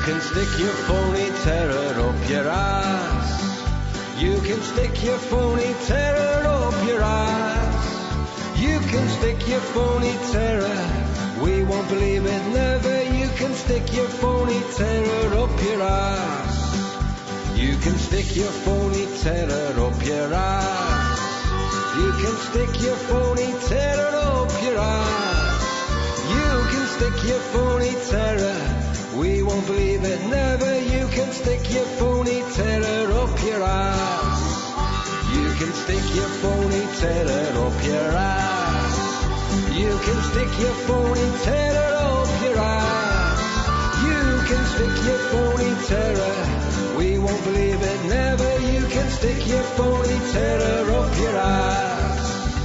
can stick your phony terror up your ass. You can stick your phony terror up your ass. You can stick your phony terror. We won't believe it, never. You can stick your phony terror up your ass. You can stick your phony terror up your ass. You can stick your phony terror up your ass. You can stick your phony terror. We won't believe it, never. You can stick your phony terror up your ass. You can stick your phony terror up your ass. You can stick your phony terror up your ass. You can stick your phony terror. We won't believe it, never. You can stick your phony terror up your ass.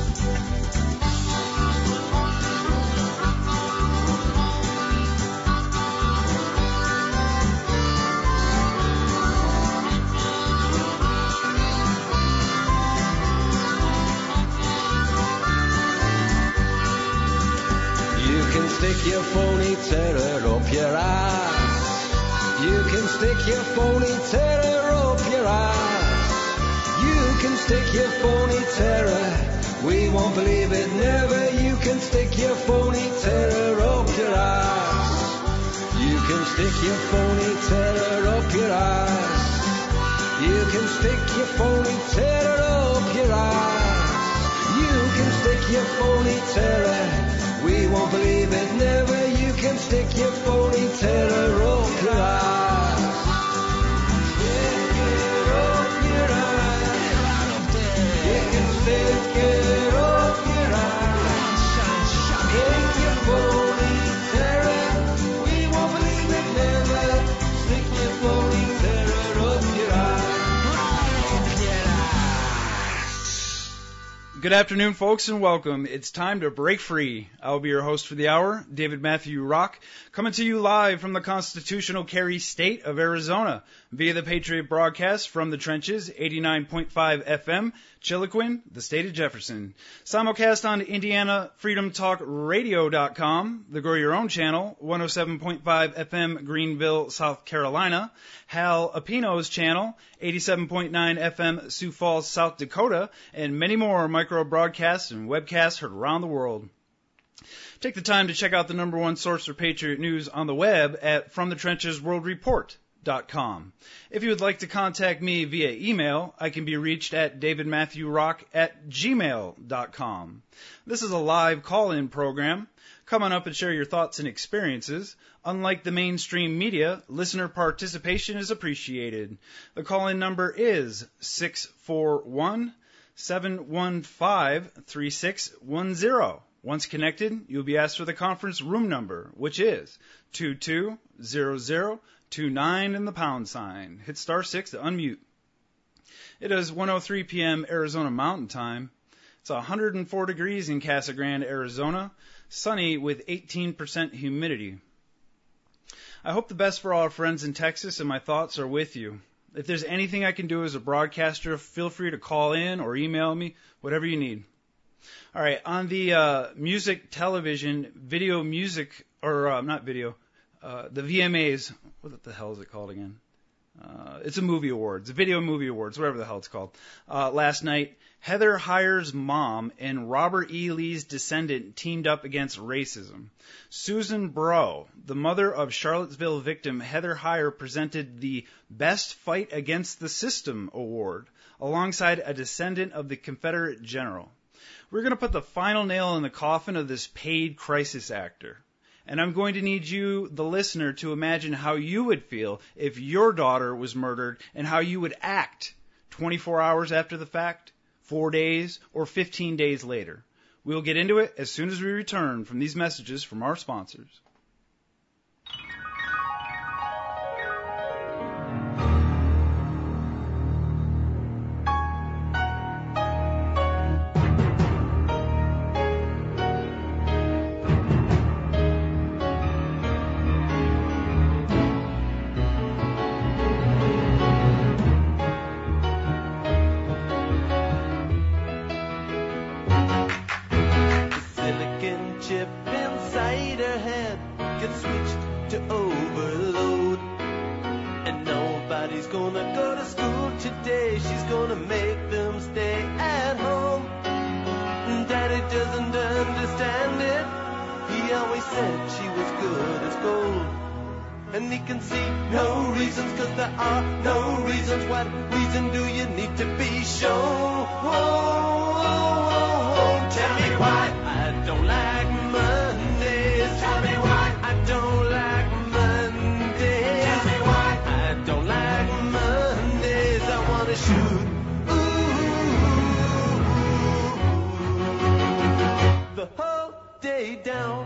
Stick your phony terror up your ass. You can stick your phony terror up your ass. You can stick your phony terror. We won't believe it, never. You can stick your phony terror up your ass. You can stick your phony terror up your ass. You can stick your phony terror up your ass. You can stick your phony terror. We won't believe it, never. You can stick your phony terror up your ass. Stick it up your ass. You can stick it up your ass. Stick your phony terror. We won't believe it, never. Stick your phony terror up your ass. Good afternoon, folks, and welcome. It's time to break free. I'll be your host for the hour, David Matthew Rock, coming to you live from the constitutional carry state of Arizona via the Patriot broadcast from the trenches, 89.5 FM, Chiloquin, the state of Jefferson. Simulcast on IndianaFreedomTalkRadio.com, the Grow Your Own channel, 107.5 FM, Greenville, South Carolina, Hal Apino's channel, 87.9 FM, Sioux Falls, South Dakota, and many more micro broadcasts and webcasts heard around the world. Take the time to check out the number one source for Patriot News on the web at FromTheTrenchesWorldReport.com. If you would like to contact me via email, I can be reached at davidmatthewrock@gmail.com. This is a live call-in program. Come on up and share your thoughts and experiences. Unlike the mainstream media, listener participation is appreciated. The call-in number is 641-715-3610. Once connected, you'll be asked for the conference room number, which is 220029 and the pound sign. Hit star 6 to unmute. It is 1:03 p.m. Arizona Mountain Time. It's 104 degrees in Casa Grande, Arizona, sunny with 18% humidity. I hope the best for all our friends in Texas, and my thoughts are with you. If there's anything I can do as a broadcaster, feel free to call in or email me, whatever you need. All right, on the music, television, video music, or not video, the VMAs, what the hell is it called again? It's a movie awards, video movie awards, whatever the hell it's called. Last night, Heather Heyer's mom and Robert E. Lee's descendant teamed up against racism. Susan Bro, the mother of Charlottesville victim Heather Heyer, presented the Best Fight Against the System award alongside a descendant of the Confederate general. We're going to put the final nail in the coffin of this paid crisis actor. And I'm going to need you, the listener, to imagine how you would feel if your daughter was murdered and how you would act 24 hours after the fact, 4 days, or 15 days later. We'll get into it as soon as we return from these messages from our sponsors. Chip inside her head gets switched to overload. And nobody's gonna go to school today. She's gonna make them stay at home. Daddy doesn't understand it. He always said she was good as gold. And he can see no reasons, 'cause there are no reasons. What reason do you need to be shown? Tell me why I don't like Mondays. Tell me why I don't like Mondays. Tell me why I don't like Mondays. I wanna shoot the whole day down.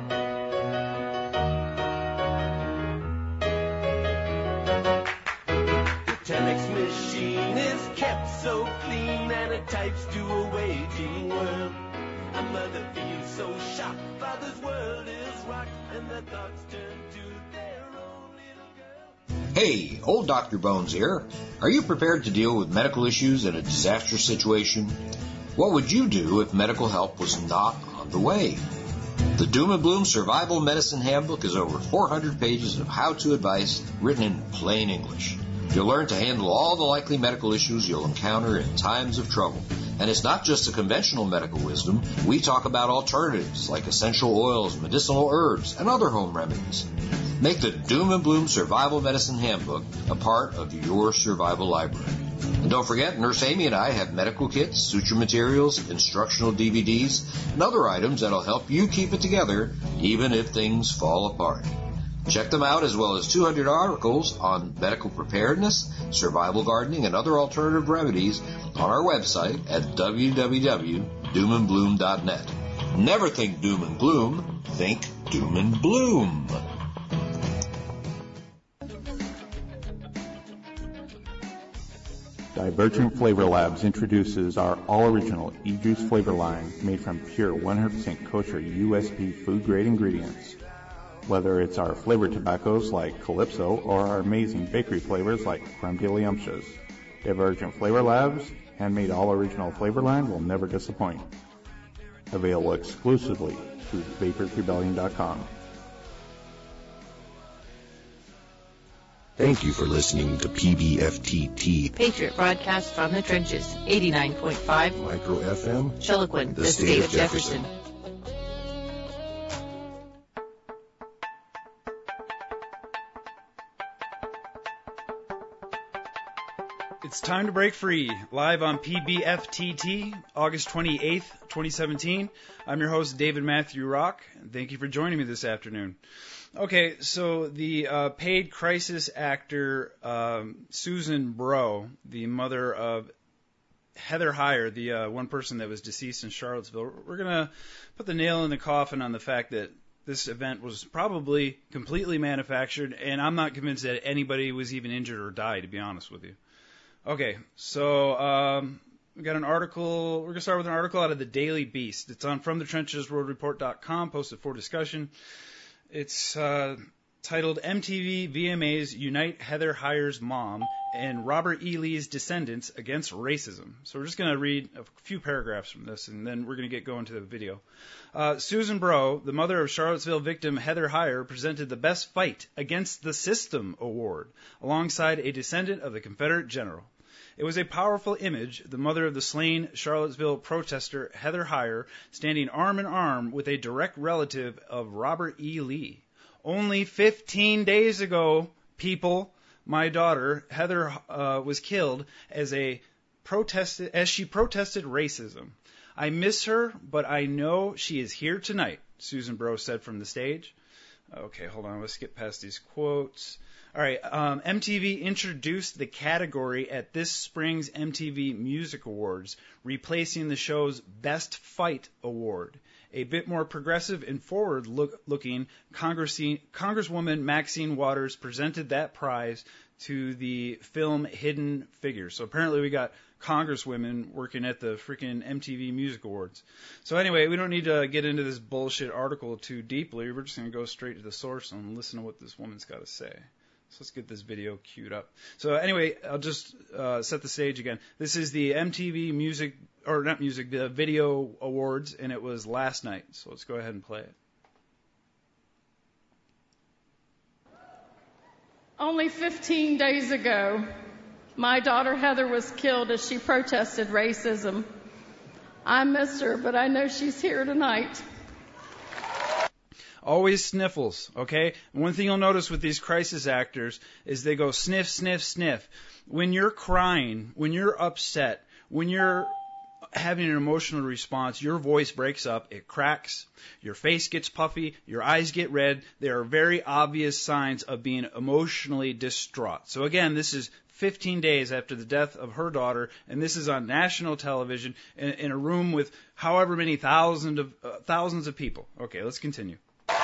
Telex machine is kept so clean, and it types to a waging world. A mother feels so shocked, father's world is rocked, and the thoughts turn to their own little girl. Hey, old Dr. Bones here. Are you prepared to deal with medical issues in a disaster situation? What would you do if medical help was not on the way? The Doom and Bloom Survival Medicine Handbook is over 400 pages of how-to advice written in plain English. You'll learn to handle all the likely medical issues you'll encounter in times of trouble. And it's not just the conventional medical wisdom. We talk about alternatives like essential oils, medicinal herbs, and other home remedies. Make the Doom and Bloom Survival Medicine Handbook a part of your survival library. And don't forget, Nurse Amy and I have medical kits, suture materials, instructional DVDs, and other items that'll help you keep it together even if things fall apart. Check them out, as well as 200 articles on medical preparedness, survival gardening, and other alternative remedies on our website at www.doomandbloom.net. Never think doom and gloom, think doom and bloom. Divergent Flavor Labs introduces our all-original e-juice flavor line made from pure 100% kosher USP food-grade ingredients. Whether it's our flavored tobaccos like Calypso or our amazing bakery flavors like Creme de Liamshes, Divergent Flavor Labs' handmade all-original flavor line will never disappoint. Available exclusively through VaporsRebellion.com. Thank you for listening to PBFTT, Patriot Broadcast from the Trenches, 89.5 Micro FM, Chiloquin, the state of Jefferson. It's time to break free, live on PBFTT, August 28th, 2017. I'm your host, David Matthew Rock, and thank you for joining me this afternoon. Okay, so the paid crisis actor Susan Bro, the mother of Heather Heyer, the one person that was deceased in Charlottesville, we're going to put the nail in the coffin on the fact that this event was probably completely manufactured, and I'm not convinced that anybody was even injured or died, to be honest with you. Okay, so we got an article. We're going to start with an article out of the Daily Beast. It's on FromTheTrenchesRoadReport.com, posted for discussion. It's titled MTV VMAs Unite Heather Heyer's Mom and Robert E. Lee's Descendants Against Racism. So we're just going to read a few paragraphs from this, and then we're going to get going to the video. Susan Bro, the mother of Charlottesville victim Heather Heyer, presented the Best Fight Against the System award alongside a descendant of the Confederate general. It was a powerful image, the mother of the slain Charlottesville protester Heather Heyer standing arm in arm with a direct relative of Robert E. Lee. Only 15 days ago, people, my daughter, Heather, was killed as she protested racism. I miss her, but I know she is here tonight, Susan Bro said from the stage. Okay, hold on, let's skip past these quotes. All right, MTV introduced the category at this spring's MTV Music Awards, replacing the show's Best Fight Award. A bit more progressive and forward-looking, Congresswoman Maxine Waters presented that prize to the film Hidden Figures. So apparently we got congresswomen working at the freaking MTV Music Awards. So anyway, we don't need to get into this bullshit article too deeply. We're just going to go straight to the source and listen to what this woman's got to say. So let's get this video queued up. So anyway, I'll just set the stage again. This is the MTV the Video Awards, and it was last night. So let's go ahead and play it. Only 15 days ago, my daughter Heather was killed as she protested racism. I miss her, but I know she's here tonight. Always sniffles, okay? One thing you'll notice with these crisis actors is they go sniff, sniff, sniff. When you're crying, when you're upset, when you're having an emotional response, your voice breaks up, it cracks, your face gets puffy, your eyes get red. There are very obvious signs of being emotionally distraught. So again, this is 15 days after the death of her daughter, and this is on national television in a room with however many thousands of people. Okay, let's continue.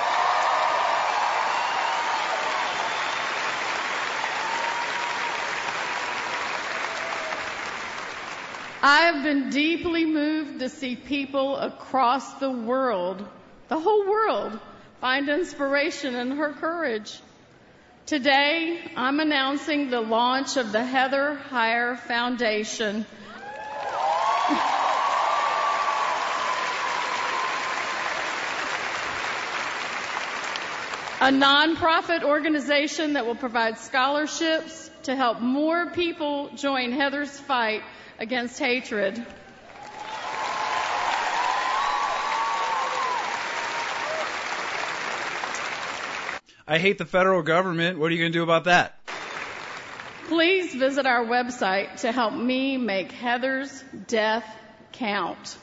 I have been deeply moved to see people across the world, the whole world, find inspiration in her courage. Today, I'm announcing the launch of the Heather Heyer Foundation. A nonprofit organization that will provide scholarships to help more people join Heather's fight against hatred. I hate the federal government. What are you going to do about that? Please visit our website to help me make Heather's death count.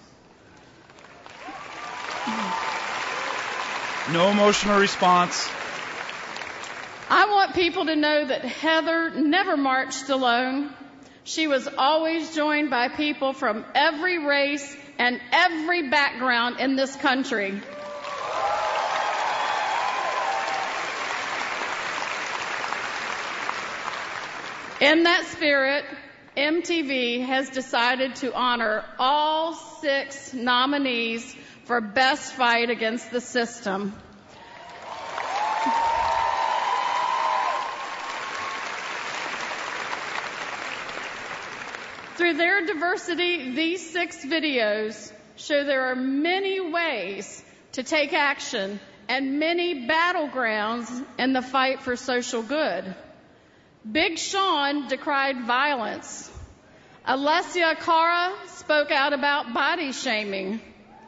No emotional response. I want people to know that Heather never marched alone. She was always joined by people from every race and every background in this country. In that spirit, MTV has decided to honor all 6 nominees for Best Fight Against the System. Through their diversity, these 6 videos show there are many ways to take action and many battlegrounds in the fight for social good. Big Sean decried violence. Alessia Cara spoke out about body shaming.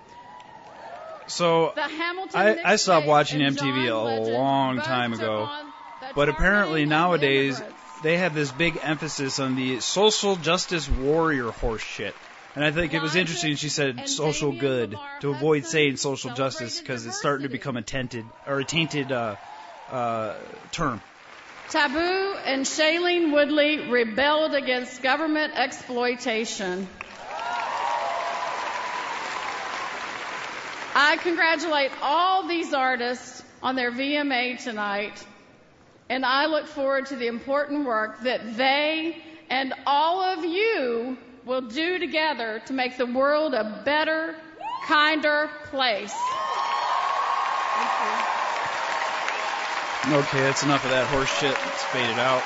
So I stopped watching MTV a long time ago, but apparently nowadays they have this big emphasis on the social justice warrior horse shit. And I think it was interesting she said social good to avoid saying social justice because it's starting to become a tainted term. Taboo and Shailene Woodley rebelled against government exploitation. I congratulate all these artists on their VMA tonight, and I look forward to the important work that they and all of you will do together to make the world a better, kinder place. Thank you. Okay, that's enough of that horse shit. It's faded out.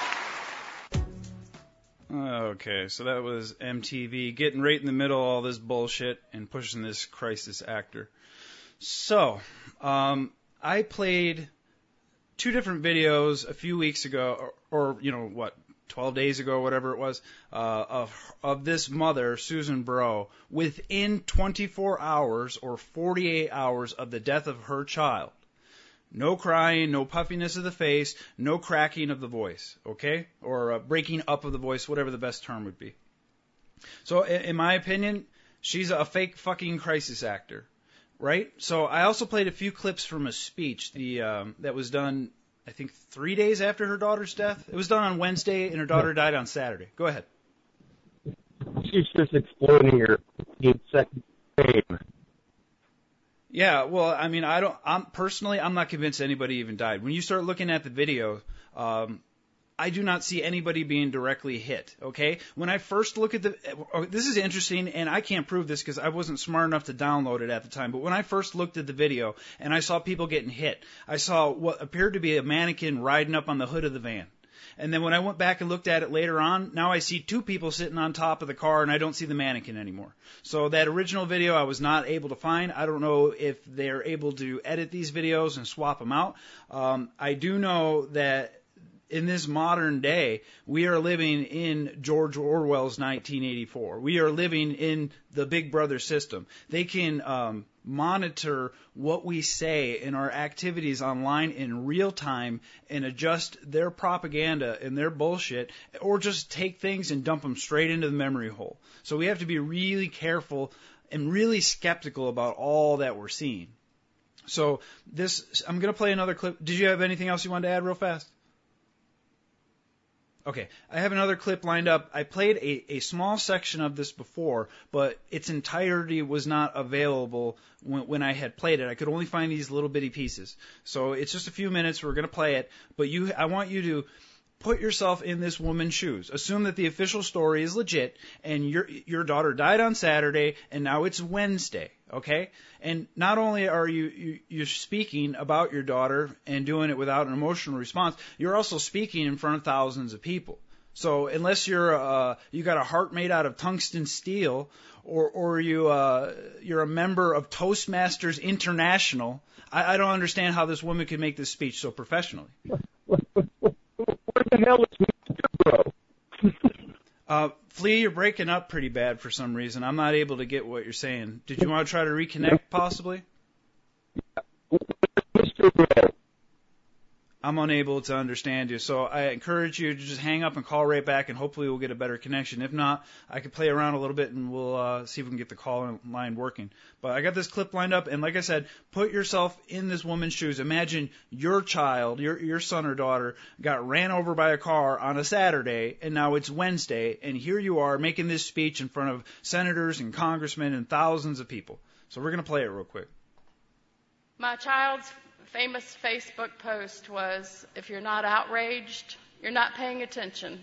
Okay, so that was MTV getting right in the middle of all this bullshit and pushing this crisis actor. So, I played 2 different videos a few weeks ago, or 12 days ago, whatever it was, of this mother, Susan Bro, within 24 hours or 48 hours of the death of her child. No crying, no puffiness of the face, no cracking of the voice, okay? Or breaking up of the voice, whatever the best term would be. So, in my opinion, she's a fake fucking crisis actor, right? So, I also played a few clips from a speech that was done, I think, 3 days after her daughter's death. It was done on Wednesday, and her daughter died on Saturday. Go ahead. She's just exploiting her 15-second fame. Yeah, well, I mean, I'm not convinced anybody even died. When you start looking at the video, I do not see anybody being directly hit, okay? When I first look at this is interesting, and I can't prove this because I wasn't smart enough to download it at the time, but when I first looked at the video and I saw people getting hit, I saw what appeared to be a mannequin riding up on the hood of the van. And then when I went back and looked at it later on, now I see 2 people sitting on top of the car, and I don't see the mannequin anymore. So that original video I was not able to find. I don't know if they're able to edit these videos and swap them out. I do know that in this modern day, we are living in George Orwell's 1984. We are living in the Big Brother system. They can monitor what we say and our activities online in real time and adjust their propaganda and their bullshit, or just take things and dump them straight into the memory hole. So we have to be really careful and really skeptical about all that we're seeing. So I'm going to play another clip. Did you have anything else you wanted to add real fast? Okay, I have another clip lined up. I played a small section of this before, but its entirety was not available when I had played it. I could only find these little bitty pieces. So it's just a few minutes. We're going to play it, but I want you to put yourself in this woman's shoes. Assume that the official story is legit, and your daughter died on Saturday, and now it's Wednesday, okay? And not only are you're speaking about your daughter and doing it without an emotional response, you're also speaking in front of thousands of people. So unless you got a heart made out of tungsten steel, or you're a member of Toastmasters International, I don't understand how this woman could make this speech so professionally. What the hell is Mr. Bro? Flea, you're breaking up pretty bad for some reason. I'm not able to get what you're saying. Did you want to try to reconnect, possibly? Mr. Bro. I'm unable to understand you, so I encourage you to just hang up and call right back, and hopefully we'll get a better connection. If not, I can play around a little bit, and we'll see if we can get the call line working. But I got this clip lined up, and like I said, put yourself in this woman's shoes. Imagine your child, your son or daughter, got ran over by a car on a Saturday, and now it's Wednesday, and here you are making this speech in front of senators and congressmen and thousands of people. So we're going to play it real quick. My child's famous Facebook post was, "If you're not outraged, you're not paying attention."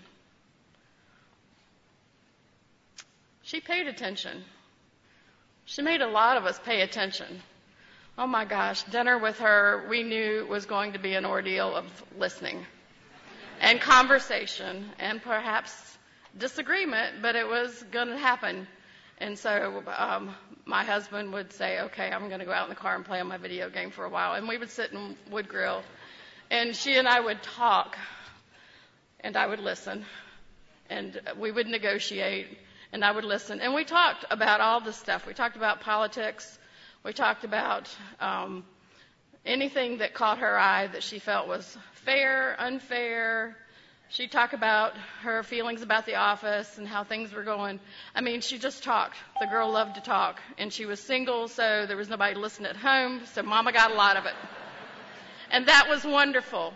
She paid attention. She made a lot of us pay attention. Oh my gosh, dinner with her, we knew was going to be an ordeal of listening and conversation and perhaps disagreement, but it was going to happen. And so my husband would say, okay, I'm going to go out in the car and play on my video game for a while. And we would sit and would grill. And she and I would talk. And I would listen. And we would negotiate. And I would listen. And we talked about all this stuff. We talked about politics. We talked about anything that caught her eye that she felt was fair, unfair. She'd talk about her feelings about the office and how things were going. I mean, she just talked. The girl loved to talk. And she was single, so there was nobody to listen at home, so Mama got a lot of it. And that was wonderful.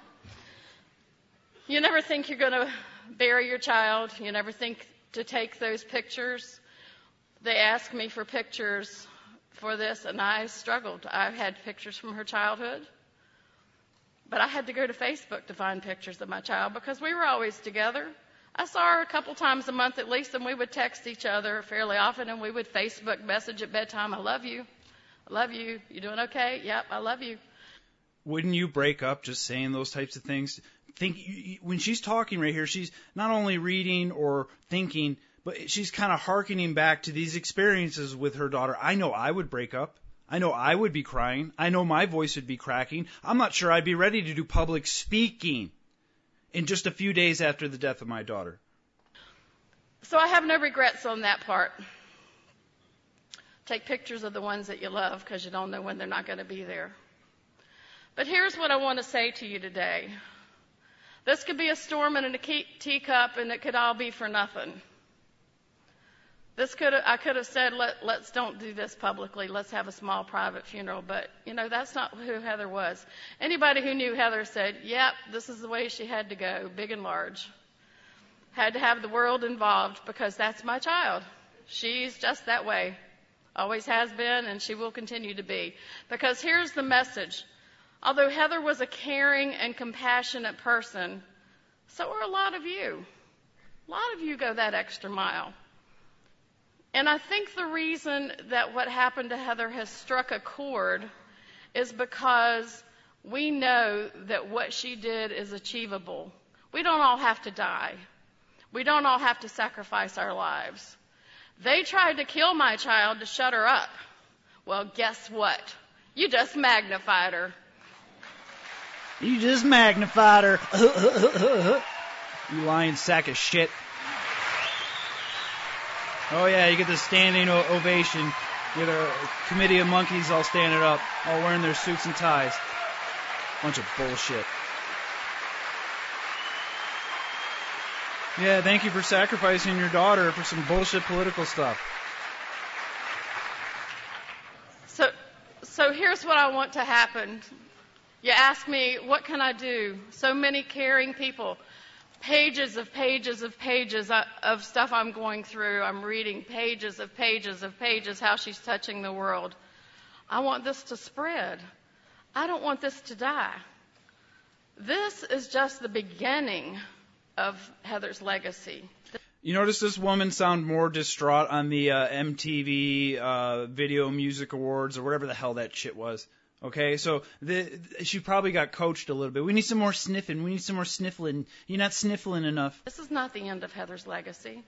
You never think you're going to bury your child. You never think to take those pictures. They asked me for pictures for this, and I struggled. I had pictures from her childhood. But I had to go to Facebook to find pictures of my child because we were always together. I saw her a couple times a month at least, and we would text each other fairly often, and we would Facebook message at bedtime, "I love you. I love you. You doing okay? Yep, I love you." Wouldn't you break up just saying those types of things? When she's talking right here, she's not only reading or thinking, but she's kind of hearkening back to these experiences with her daughter. I know I would break up. I know I would be crying. I know my voice would be cracking. I'm not sure I'd be ready to do public speaking in just a few days after the death of my daughter. So I have no regrets on that part. Take pictures of the ones that you love because you don't know when they're not going to be there. But here's what I want to say to you today. This could be a storm in a teacup, and it could all be for nothing. I could have said, let's don't do this publicly. Let's have a small private funeral. But, that's not who Heather was. Anybody who knew Heather said, yep, this is the way she had to go, big and large. Had to have the world involved because that's my child. She's just that way. Always has been, and she will continue to be. Because here's the message. Although Heather was a caring and compassionate person, so are a lot of you. A lot of you go that extra mile. And I think the reason that what happened to Heather has struck a chord is because we know that what she did is achievable. We don't all have to die. We don't all have to sacrifice our lives. They tried to kill my child to shut her up. Well, guess what? You just magnified her. You just magnified her. You lying sack of shit. Oh, yeah, you get the standing ovation. You get a committee of monkeys all standing up, all wearing their suits and ties. Bunch of bullshit. Yeah, thank you for sacrificing your daughter for some bullshit political stuff. So here's what I want to happen. You ask me, what can I do? So many caring people. Pages of pages of pages of stuff I'm going through. I'm reading pages of pages of pages, how she's touching the world. I want this to spread. I don't want this to die. This is just the beginning of Heather's legacy. You notice this woman sound more distraught on the MTV Video Music Awards or whatever the hell that shit was. Okay, so she probably got coached a little bit. We need some more sniffing. We need some more sniffling. You're not sniffling enough. This is not the end of Heather's legacy.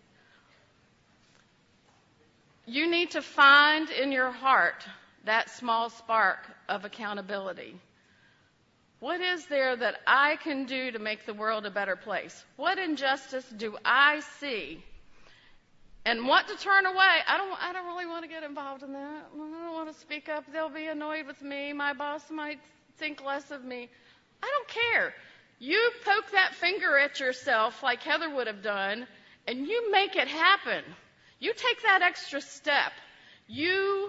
You need to find in your heart that small spark of accountability. What is there that I can do to make the world a better place? What injustice do I see? And what to turn away? I don't really want to get involved in that. I don't want to speak up. They'll be annoyed with me. My boss might think less of me. I don't care. You poke that finger at yourself like Heather would have done, and you make it happen. You take that extra step. You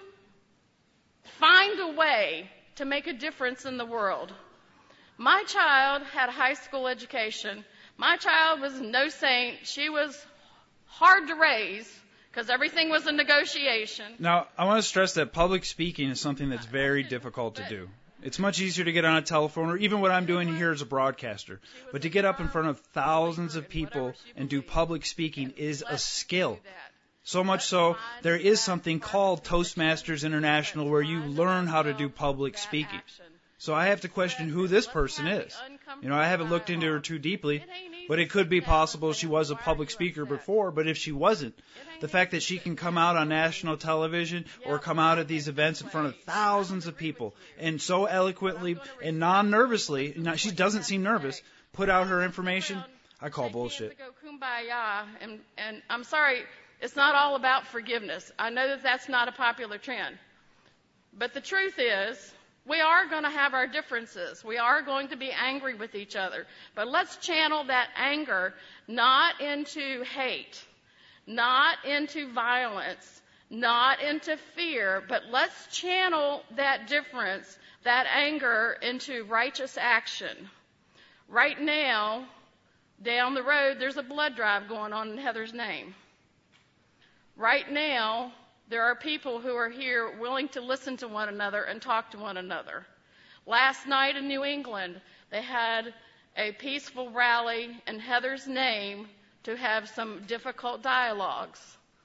find a way to make a difference in the world. My child had a high school education. My child was no saint. She was hard to raise because everything was a negotiation. Now, I want to stress that public speaking is something that's very difficult to do. It's much easier to get on a telephone or even what I'm doing here as a broadcaster. But to get up in front of thousands of people and do public speaking is a skill. So much so, there is something called Toastmasters International where you learn how to do public speaking. So I have to question who this person is. You know, I haven't looked into her too deeply, but it could be possible she was a public speaker before. But if she wasn't, the fact that she can come out on national television or come out at these events in front of thousands of people and so eloquently and non-nervously, she doesn't seem nervous, put out her information, I call bullshit. Kumbaya, and I'm sorry, it's not all about forgiveness. I know that that's not a popular trend. But the truth is, we are going to have our differences. We are going to be angry with each other. But let's channel that anger not into hate, not into violence, not into fear, but let's channel that difference, that anger, into righteous action. Right now, down the road, there's a blood drive going on in Heather's name. Right now, there are people who are here willing to listen to one another and talk to one another. Last night in New England, they had a peaceful rally in Heather's name to have some difficult dialogues.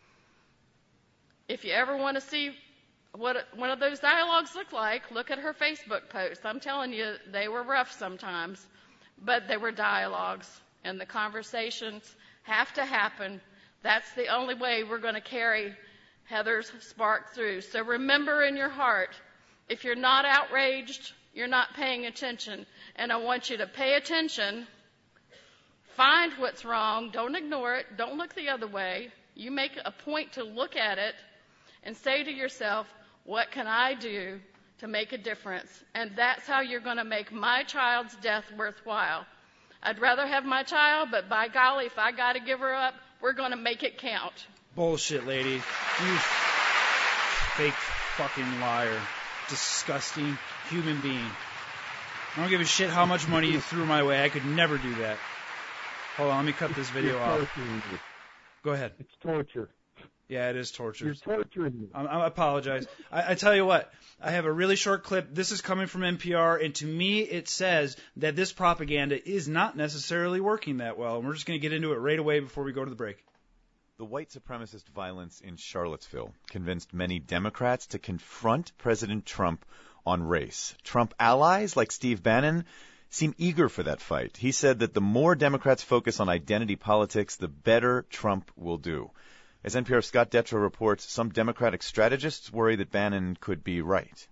If you ever want to see what one of those dialogues look like, look at her Facebook post. I'm telling you, they were rough sometimes, but they were dialogues, and the conversations have to happen. That's the only way we're going to carry Heather's spark through. So remember in your heart, if you're not outraged, you're not paying attention. And I want you to pay attention, find what's wrong, don't ignore it, don't look the other way. You make a point to look at it and say to yourself, what can I do to make a difference? And that's how you're going to make my child's death worthwhile. I'd rather have my child, but by golly, if I got to give her up, we're going to make it count. Bullshit, lady. You fake fucking liar. Disgusting human being. I don't give a shit how much money you threw my way. I could never do that. Hold on, let me cut this video off. Go ahead. It's torture. Yeah, it is torture. You're torturing me. I apologize. I tell you what, I have a really short clip. This is coming from NPR, and to me it says that this propaganda is not necessarily working that well. And we're just going to get into it right away before we go to the break. The white supremacist violence in Charlottesville convinced many Democrats to confront President Trump on race. Trump allies like Steve Bannon seem eager for that fight. He said that the more Democrats focus on identity politics, the better Trump will do. As NPR's Scott Detrow reports, some Democratic strategists worry that Bannon could be right.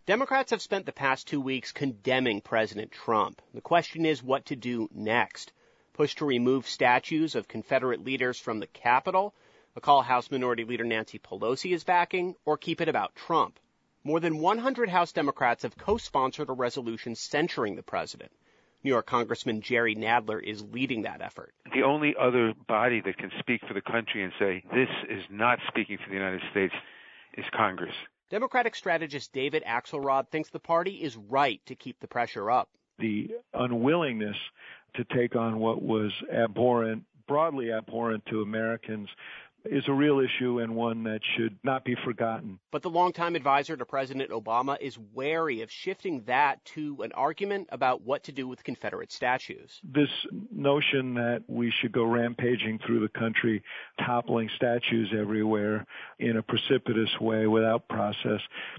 Democrats have spent the past 2 weeks condemning President Trump. The question is what to do next. Push to remove statues of Confederate leaders from the Capitol, a call House Minority Leader Nancy Pelosi is backing, or keep it about Trump. More than 100 House Democrats have co-sponsored a resolution censuring the president. New York Congressman Jerry Nadler is leading that effort. The only other body that can speak for the country and say this is not speaking for the United States is Congress. Democratic strategist David Axelrod thinks the party is right to keep the pressure up. The unwillingness to take on what was abhorrent, broadly abhorrent to Americans, is a real issue and one that should not be forgotten. But the longtime advisor to President Obama is wary of shifting that to an argument about what to do with Confederate statues. This notion that we should go rampaging through the country, toppling statues everywhere in a precipitous way without process,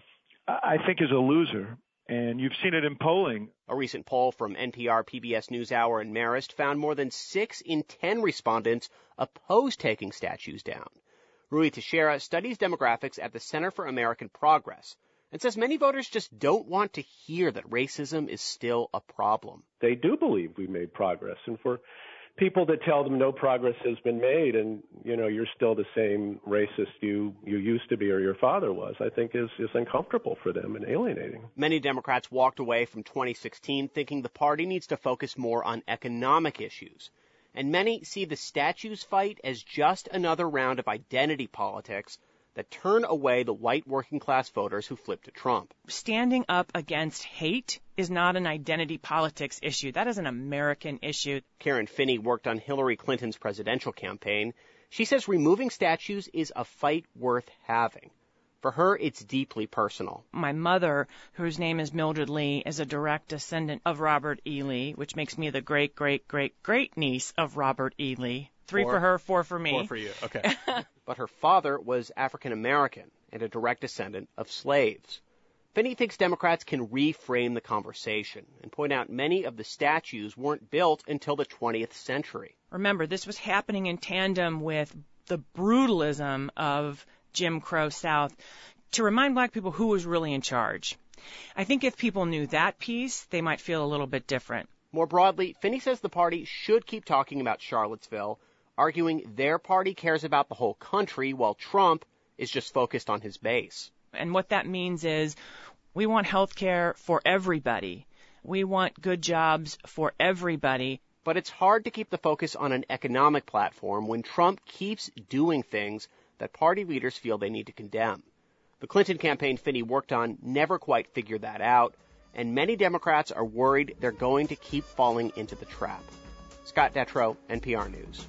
I think is a loser. And you've seen it in polling. A recent poll from NPR, PBS NewsHour, and Marist found more than 6 in 10 respondents oppose taking statues down. Rui Teixeira studies demographics at the Center for American Progress and says many voters just don't want to hear that racism is still a problem. They do believe we made progress. And for people that tell them no progress has been made and, you're still the same racist you used to be or your father was, I think is uncomfortable for them and alienating. Many Democrats walked away from 2016 thinking the party needs to focus more on economic issues. And many see the statues fight as just another round of identity politics that turn away the white working-class voters who flip to Trump. Standing up against hate is not an identity politics issue. That is an American issue. Karen Finney worked on Hillary Clinton's presidential campaign. She says removing statues is a fight worth having. For her, it's deeply personal. My mother, whose name is Mildred Lee, is a direct descendant of Robert E. Lee, which makes me the great-great-great-great-niece of Robert E. Lee. 3 for her, 4 for me. 4 for you, okay. But her father was African-American and a direct descendant of slaves. Finney thinks Democrats can reframe the conversation and point out many of the statues weren't built until the 20th century. Remember, this was happening in tandem with the brutalism of Jim Crow South to remind black people who was really in charge. I think if people knew that piece, they might feel a little bit different. More broadly, Finney says the party should keep talking about Charlottesville, arguing their party cares about the whole country while Trump is just focused on his base. And what that means is we want health care for everybody. We want good jobs for everybody. But it's hard to keep the focus on an economic platform when Trump keeps doing things that party leaders feel they need to condemn. The Clinton campaign Finney worked on never quite figured that out, and many Democrats are worried they're going to keep falling into the trap. Scott Detrow, NPR News.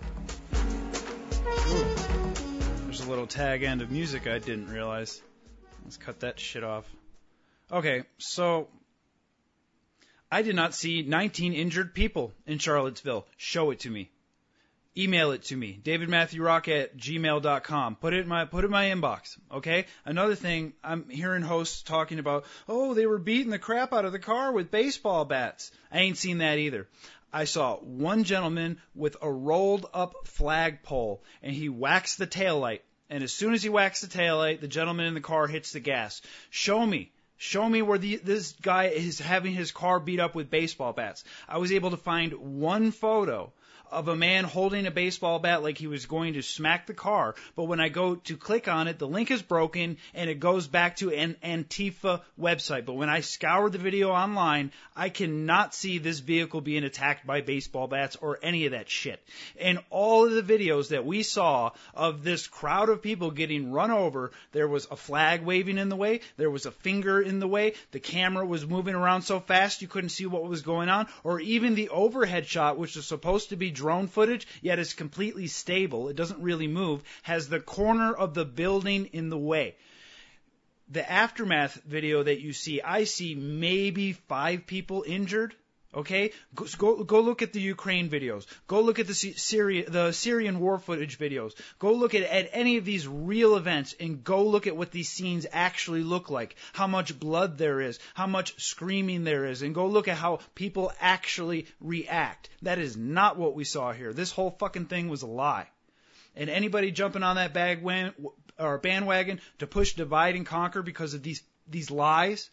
There's a little tag end of music I didn't realize. Let's cut that shit off. Okay, so I did not see 19 injured people in Charlottesville. Show it to me. Email it to me, davidmatthewrock@gmail.com. Put it in my inbox, okay? Another thing, I'm hearing hosts talking about, they were beating the crap out of the car with baseball bats. I ain't seen that either. I saw one gentleman with a rolled up flagpole, and he whacks the taillight. And as soon as he whacks the taillight, the gentleman in the car hits the gas. Show me where this guy is having his car beat up with baseball bats. I was able to find one photo of a man holding a baseball bat like he was going to smack the car. But when I go to click on it, the link is broken and it goes back to an Antifa website. But when I scour the video online, I cannot see this vehicle being attacked by baseball bats or any of that shit. And all of the videos that we saw of this crowd of people getting run over, there was a flag waving in the way, there was a finger in the way, the camera was moving around so fast you couldn't see what was going on, or even the overhead shot, which is supposed to be drone footage, yet is completely stable, it doesn't really move, has the corner of the building in the way. The aftermath video that you see, I see maybe 5 people injured. Okay, go look at the Ukraine videos. Go look at the Syrian war footage videos. Go look at any of these real events and go look at what these scenes actually look like. How much blood there is, how much screaming there is, and go look at how people actually react. That is not what we saw here. This whole fucking thing was a lie. And anybody jumping on that bandwagon to push divide and conquer because of these lies,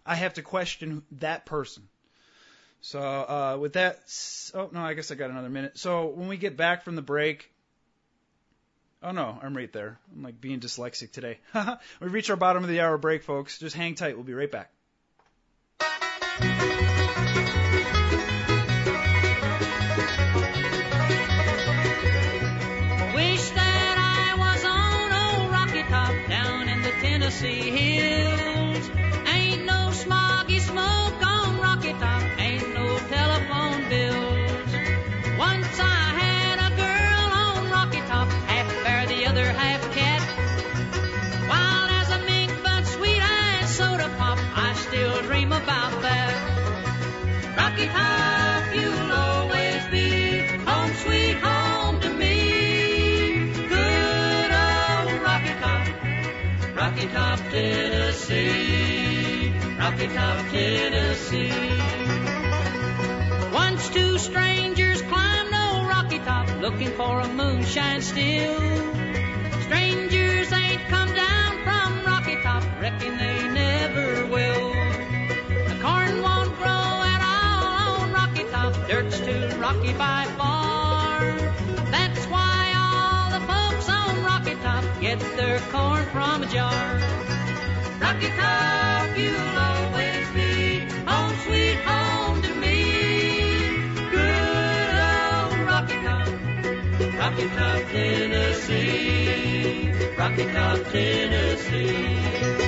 I have to question that person. So with that, oh no, I guess I got another minute. So when we get back from the break, oh no, I'm right there. I'm like being dyslexic today. We reach our bottom of the hour break, folks. Just hang tight. We'll be right back. Wish that I was on old Rocky Top down in the Tennessee hills. Ain't no smoggy smoke on Rocky Top, ain't no telephone bills. Once I had a girl on Rocky Top, half bear, the other half cat. Wild as a mink, but sweet as soda pop, I still dream about that. Rocky Top, you'll always be home, sweet home to me. Good old Rocky Top, Rocky Top, Tennessee. Rocky Top, Tennessee. Once two strangers climbed old Rocky Top looking for a moonshine still. Strangers ain't come down from Rocky Top, reckon they never will. The corn won't grow at all on Rocky Top, dirt's too rocky by far. That's why all the folks on Rocky Top get their corn from a jar. Rocky Top, you'll always be home, sweet home to me. Good old Rocky Top, Rocky Top, Tennessee. Rocky Top, Tennessee.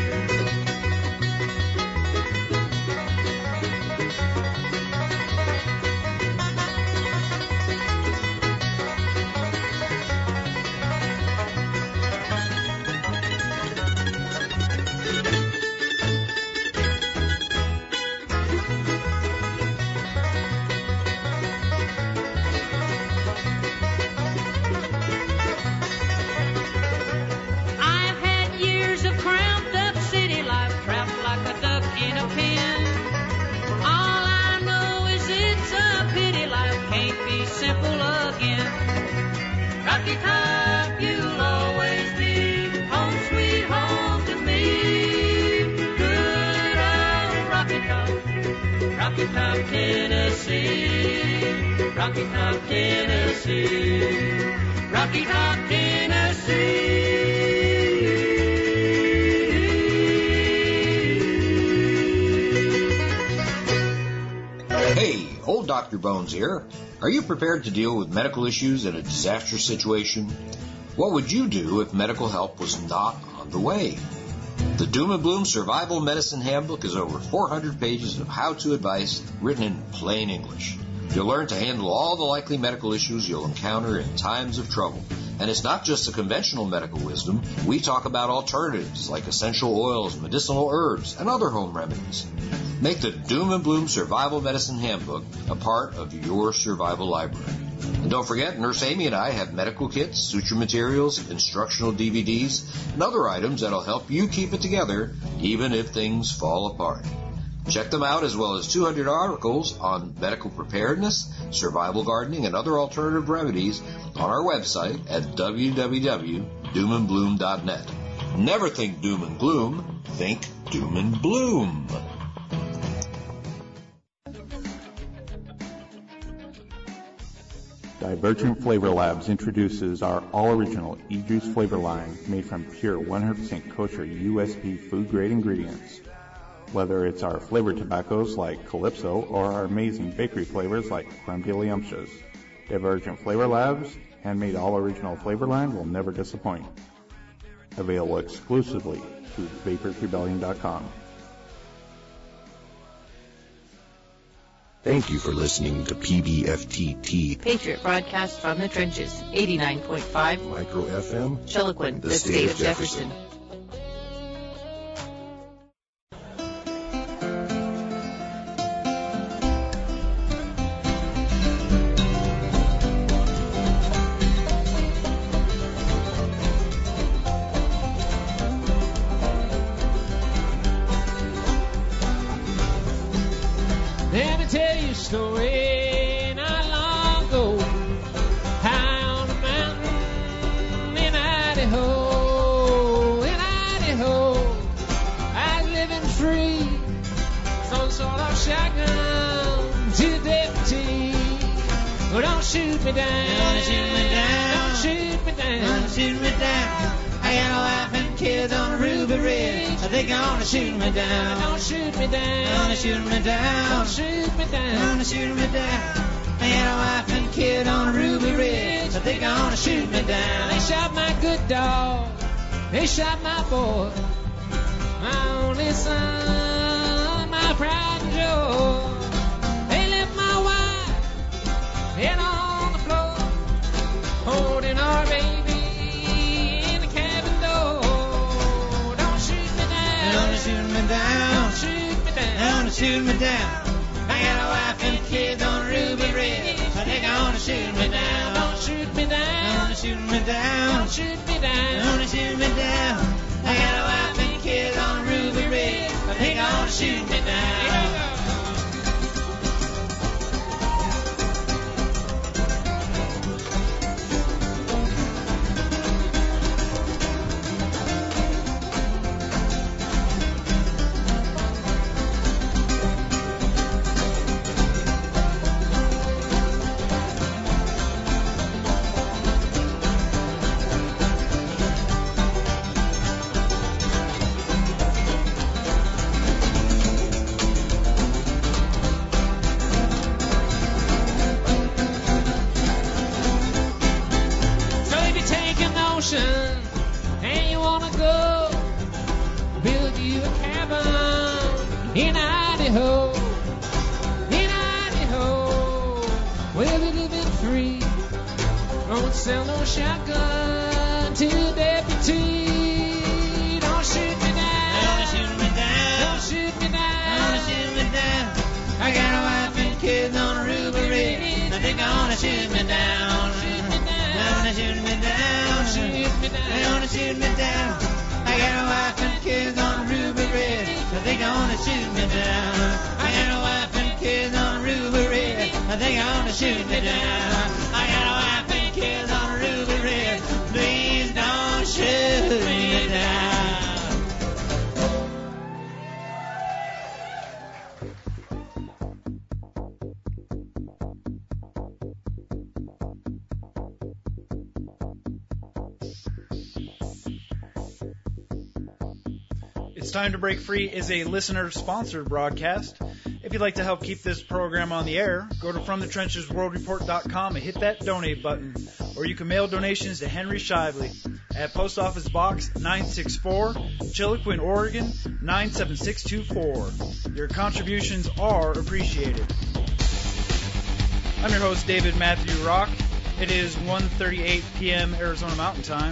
Rocky Top, you'll always be home, sweet home to me. Good old Rocky Top, Rocky Top, Tennessee. Rocky Top, Tennessee. Rocky Top, Tennessee. Hey, old Dr. Bones here. Are you prepared to deal with medical issues in a disaster situation? What would you do if medical help was not on the way? The Doom and Bloom Survival Medicine Handbook is over 400 pages of how-to advice written in plain English. You'll learn to handle all the likely medical issues you'll encounter in times of trouble. And it's not just the conventional medical wisdom. We talk about alternatives like essential oils, medicinal herbs, and other home remedies. Make the Doom and Bloom Survival Medicine Handbook a part of your survival library. And don't forget, Nurse Amy and I have medical kits, suture materials, instructional DVDs, and other items that'll help you keep it together even if things fall apart. Check them out, as well as 200 articles on medical preparedness, survival gardening, and other alternative remedies on our website at www.doomandbloom.net. Never think doom and gloom, think doom and bloom. Divergent Flavor Labs introduces our all-original e-juice flavor line made from pure 100% kosher USP food-grade ingredients. Whether it's our flavored tobaccos like Calypso or our amazing bakery flavors like Creme de Liumptious, Divergent Flavor Labs' handmade all-original flavor line will never disappoint. Available exclusively through VaporsRebellion.com. Thank you for listening to PBFTT. Patriot broadcast from the trenches, 89.5 Micro FM. Chiloquin, the state of Jefferson. Let me tell you a story not long ago. High on a mountain in Idaho, I was living free sawed-off shotgun to the deputy. Oh, don't shoot me down. Don't shoot me down. Don't shoot me down. Don't shoot me down. I got a wife and kids on a Ruby Ridge. They gonna shoot me down. Don't shoot me down. Gonna shoot me down. Don't shoot me down. Gonna shoot me down. I got a wife and kid on a Ruby Ridge. They gonna shoot me down. They shot my good dog. They shot my boy. My only son. My pride and joy. They left my wife head on the floor, holding our baby in the cabin door. Don't shoot me down. Don't shoot me down. Don't shoot me down. Don't shoot me down. I got a wife and kids on Ruby Ridge. They gonna shoot me down. Don't shoot me down. Don't shoot me down. Don't shoot me down. Don't shoot me down. I got a wife and kids on Ruby Ridge. They gonna shoot me down. And you wanna go build you a cabin in Idaho, where we living free. Don't sell no shotgun to the deputy. Don't shoot me down. Don't shoot me down. Don't shoot me down. Don't shoot me down. I got a wife and kids on a Ruby Ridge. They're gonna shoot me down. Gonna shoot me down. Shoot me down. They're gonna shoot me down. I got a wife and kids on Ruby Ridge. They're gonna shoot me down. I got a wife and kids on Ruby Ridge. They're gonna shoot me down. I got a wife and kids on Ruby Ridge. Please don't shoot me down. It's Time to Break Free is a listener-sponsored broadcast. If you'd like to help keep this program on the air, go to FromTheTrenchesWorldReport.com and hit that donate button. Or you can mail donations to Henry Shively at Post Office Box 964, Chiloquin, Oregon 97624. Your contributions are appreciated. I'm your host, David Matthew Rock. It is 1:38 p.m. Arizona Mountain Time.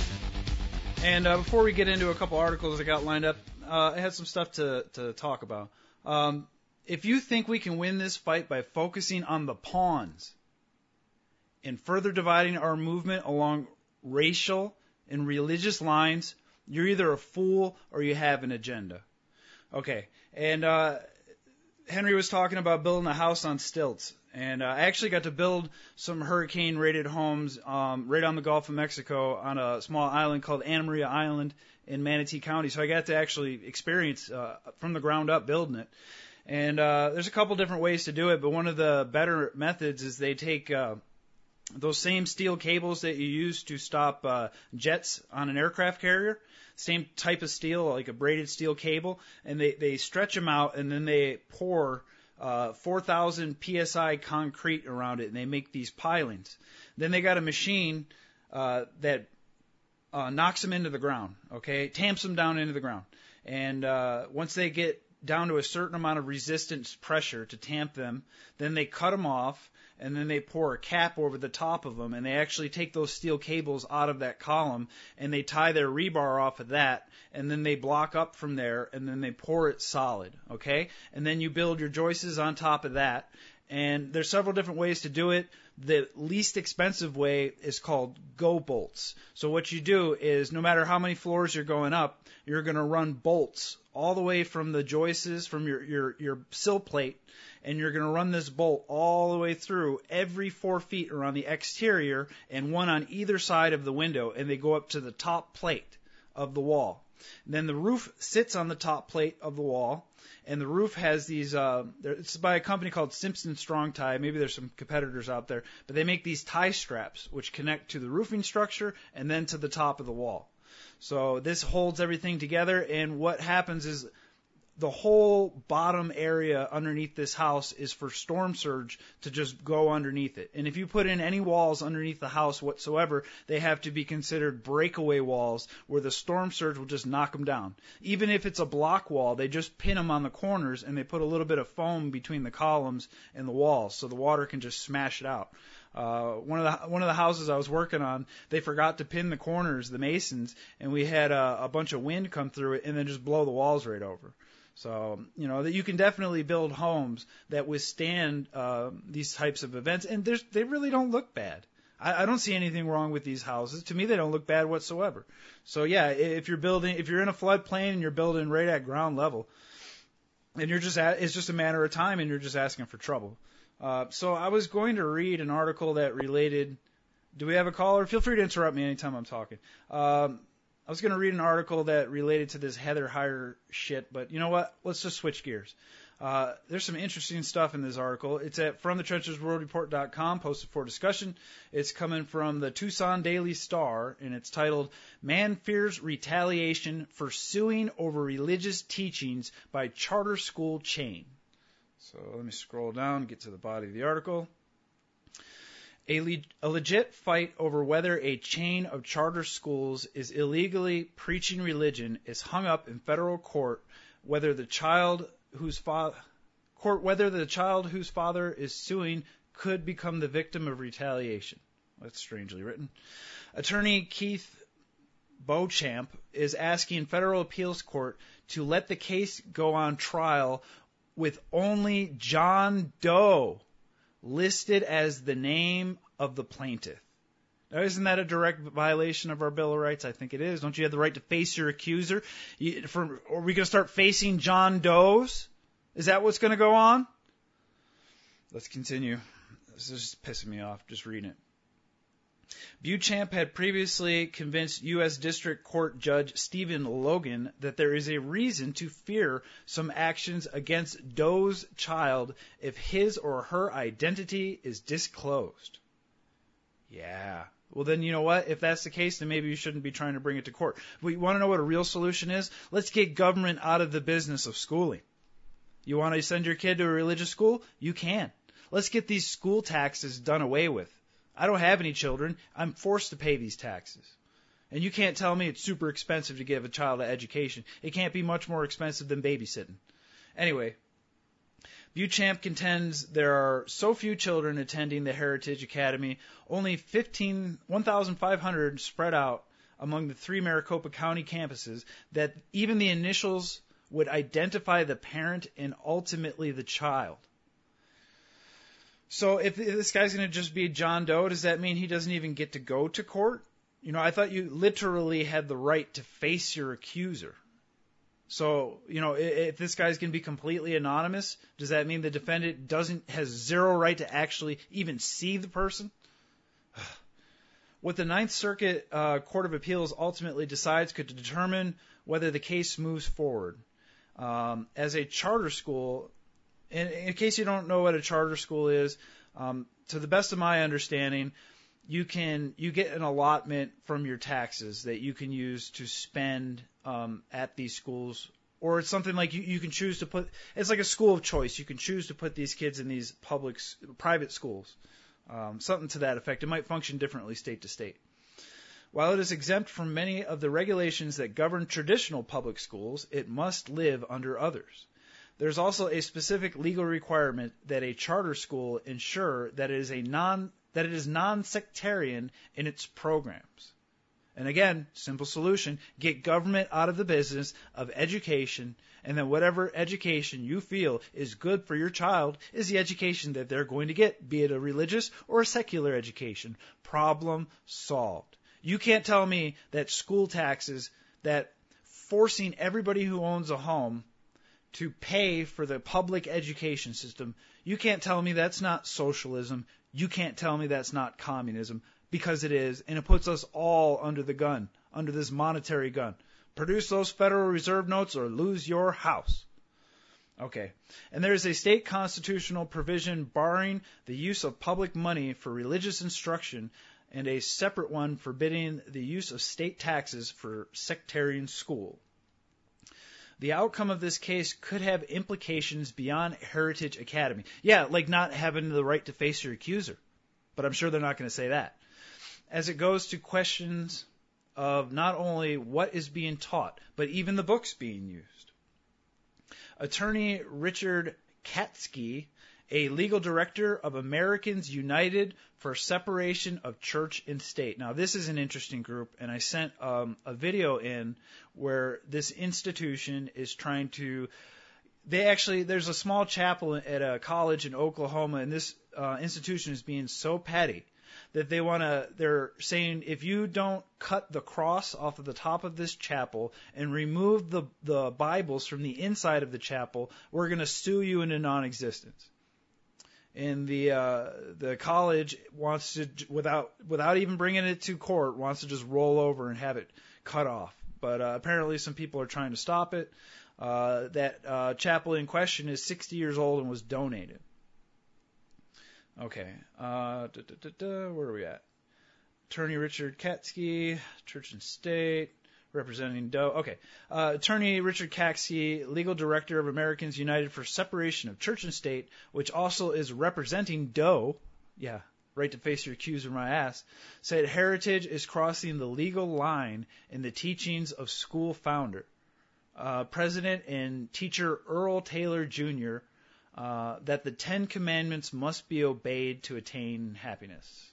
And before we get into a couple articles I got lined up, I had some stuff to talk about. If you think we can win this fight by focusing on the pawns and further dividing our movement along racial and religious lines, you're either a fool or you have an agenda. Okay, and Henry was talking about building a house on stilts. And I actually got to build some hurricane-rated homes right on the Gulf of Mexico on a small island called Anna Maria Island in Manatee County. So I got to actually experience from the ground up building it. And there's a couple different ways to do it, but one of the better methods is they take those same steel cables that you use to stop jets on an aircraft carrier, same type of steel, like a braided steel cable, and they stretch them out, and then they pour 4,000 psi concrete around it, and they make these pilings. Then they got a machine that knocks them into the ground, okay, tamps them down into the ground. And once they get down to a certain amount of resistance pressure to tamp them, then they cut them off, and then they pour a cap over the top of them, and they actually take those steel cables out of that column, and they tie their rebar off of that, and then they block up from there, and then they pour it solid, okay? And then you build your joists on top of that, and there's several different ways to do it. The least expensive way is called go bolts. So what you do is no matter how many floors you're going up, you're going to run bolts all the way from the joists, from your sill plate, and you're going to run this bolt all the way through every 4 feet around the exterior and one on either side of the window, and they go up to the top plate of the wall. Then the roof sits on the top plate of the wall, and the roof has these, it's by a company called Simpson Strong Tie. Maybe there's some competitors out there, but they make these tie straps which connect to the roofing structure and then to the top of the wall. So this holds everything together, and what happens is the whole bottom area underneath this house is for storm surge to just go underneath it. And if you put in any walls underneath the house whatsoever, they have to be considered breakaway walls where the storm surge will just knock them down. Even if it's a block wall, they just pin them on the corners and they put a little bit of foam between the columns and the walls so the water can just smash it out. One of the houses I was working on, they forgot to pin the corners, the masons, and we had a bunch of wind come through it and then just blow the walls right over. So, that you can definitely build homes that withstand these types of events, and they really don't look bad. I don't see anything wrong with these houses. To me, they don't look bad whatsoever. So, yeah, if you're in a floodplain and you're building right at ground level, and it's just a matter of time, and you're just asking for trouble. So I was going to read an article that related. Do we have a caller? Feel free to interrupt me anytime I'm talking. I was going to read an article that related to this Heather Heyer shit, but you know what? Let's just switch gears. There's some interesting stuff in this article. It's at FromTheTrenchesWorldReport.com, posted for discussion. It's coming from the Tucson Daily Star, and it's titled, Man Fears Retaliation for Suing Over Religious Teachings by Charter School Chain. So let me scroll down and get to the body of the article. A legit fight over whether a chain of charter schools is illegally preaching religion is hung up in federal court whether the child whose father is suing could become the victim of retaliation. That's strangely written. Attorney Keith Beauchamp is asking federal appeals court to let the case go on trial with only John Doe listed as the name of the plaintiff. Now, isn't that a direct violation of our Bill of Rights? I think it is. Don't you have the right to face your accuser? Are we going to start facing John Does? Is that what's going to go on? Let's continue. This is just pissing me off just reading it. Beauchamp had previously convinced U.S. District Court Judge Stephen Logan that there is a reason to fear some actions against Doe's child if his or her identity is disclosed. Yeah. Well, then, you know what? If that's the case, then maybe you shouldn't be trying to bring it to court. But you want to know what a real solution is? Let's get government out of the business of schooling. You want to send your kid to a religious school? You can. Let's get these school taxes done away with. I don't have any children. I'm forced to pay these taxes. And you can't tell me it's super expensive to give a child an education. It can't be much more expensive than babysitting. Anyway, Beauchamp contends there are so few children attending the Heritage Academy, only 1,500 spread out among the 3 Maricopa County campuses, that even the initials would identify the parent and ultimately the child. So if this guy's going to just be John Doe, does that mean he doesn't even get to go to court? I thought you literally had the right to face your accuser. So, if this guy's going to be completely anonymous, does that mean the defendant has zero right to actually even see the person? What the Ninth Circuit Court of Appeals ultimately decides could determine whether the case moves forward. As a charter school, in case you don't know what a charter school is, to the best of my understanding, you get an allotment from your taxes that you can use to spend at these schools, or it's something like you can choose to put. It's like a school of choice. You can choose to put these kids in these private schools, something to that effect. It might function differently state to state. While it is exempt from many of the regulations that govern traditional public schools, it must live under others. There's also a specific legal requirement that a charter school ensure that it is non-sectarian in its programs. And again, simple solution, get government out of the business of education, and then whatever education you feel is good for your child is the education that they're going to get, be it a religious or a secular education. Problem solved. You can't tell me that school taxes, that forcing everybody who owns a home to pay for the public education system, you can't tell me that's not socialism. You can't tell me that's not communism, because it is, and it puts us all under the gun, under this monetary gun. Produce those Federal Reserve notes or lose your house. Okay. And there is a state constitutional provision barring the use of public money for religious instruction and a separate one forbidding the use of state taxes for sectarian school. The outcome of this case could have implications beyond Heritage Academy. Yeah, like not having the right to face your accuser. But I'm sure they're not going to say that. As it goes to questions of not only what is being taught, but even the books being used. Attorney Richard Katsky, a legal director of Americans United for Separation of Church and State. Now, this is an interesting group, and I sent a video in where this institution is trying to. There's a small chapel at a college in Oklahoma, and this institution is being so petty that they're saying if you don't cut the cross off of the top of this chapel and remove the Bibles from the inside of the chapel, we're going to sue you into non-existence. And the college wants to, without even bringing it to court, wants to just roll over and have it cut off. But apparently some people are trying to stop it. That chapel in question is 60 years old and was donated. Okay. Where are we at? Attorney Richard Katsky, Church and State, representing Doe. Okay. Attorney Richard Katsky, legal director of Americans United for Separation of Church and State, which also is representing Doe. Yeah, right to face your accuser, my ass. Said Heritage is crossing the legal line in the teachings of school founder, President and teacher Earl Taylor Jr., that the Ten Commandments must be obeyed to attain happiness.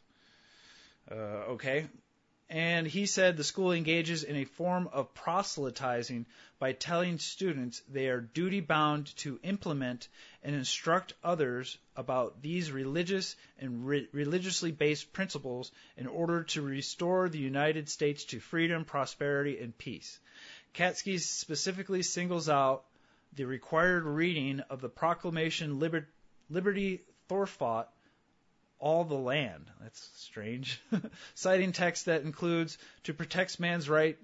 Okay. And he said the school engages in a form of proselytizing by telling students they are duty-bound to implement and instruct others about these religious and religiously based principles in order to restore the United States to freedom, prosperity, and peace. Katsky specifically singles out the required reading of the Proclamation Liberty Thorfought all the land. That's strange. Citing text that includes, to protect man's rights,